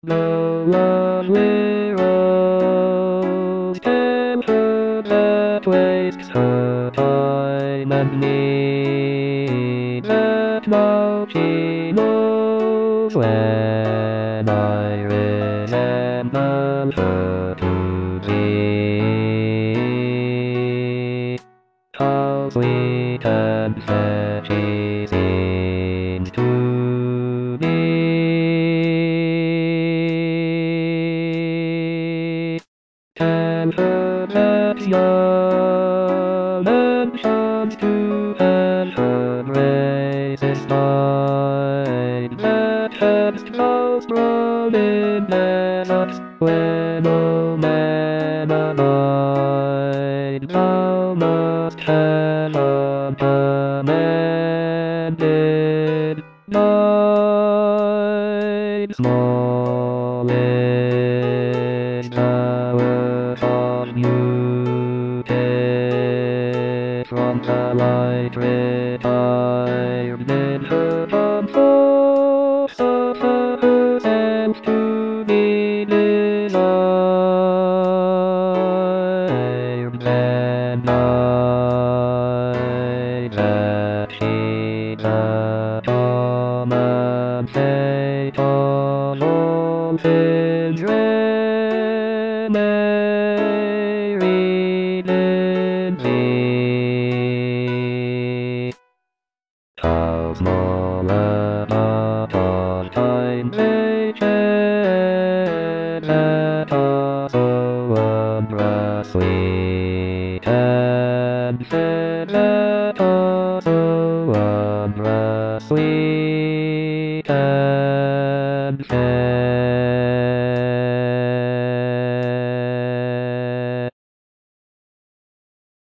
The lovely rose temper that wastes her time and need that now she knows when I resemble her to be. How sweet and fair she seems to be. Temper that's young and chance to have her graces fine, that hadst thou strong in deserts where no man abide, thou must have a commanded night. Small is the worth of beauty from the light retired in her comfort, suffer herself to be desired, then I that she the common fate of all children may read in thee. How small a part of time they shed that are so wondrous sweet and fair, that are so wondrous sweet and fair.